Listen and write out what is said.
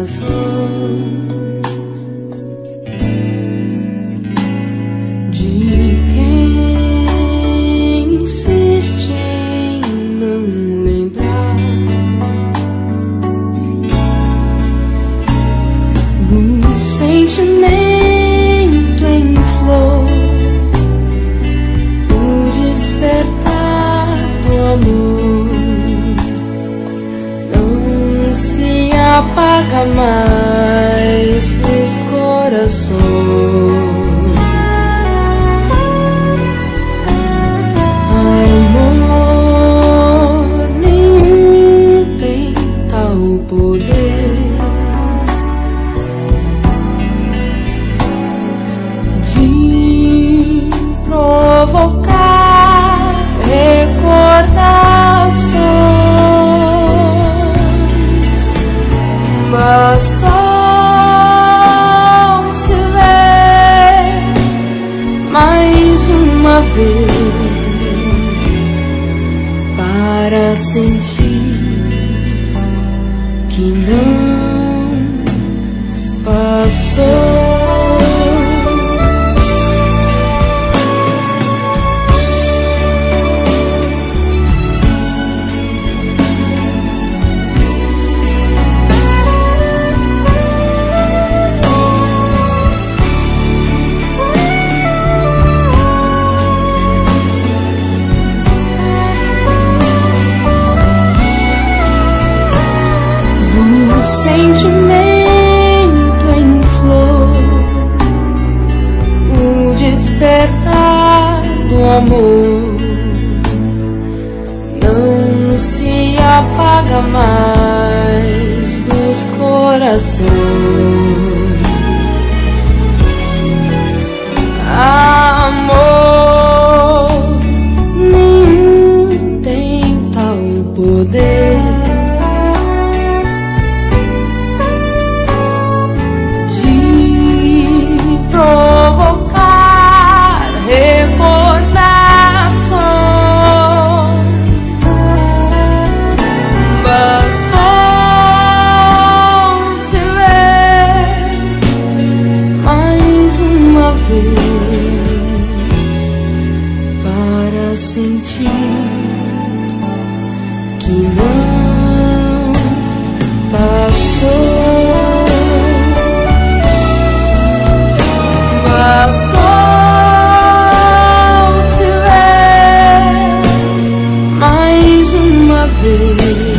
razões de quem insiste em não lembrar do sentimento em flor, o despertar do amor não se apaga mais dos corações. Amor nenhum tem tal poder de provocar recordações. Bastou se ver mais uma vez para sentir que não passou. Sentimento em flor, o despertar do amor não se apaga mais dos corações. Amor nenhum tem tal poder provocar recordações. Bastou se ver mais uma vez para sentir que não passou. Bastou se ver mais uma vez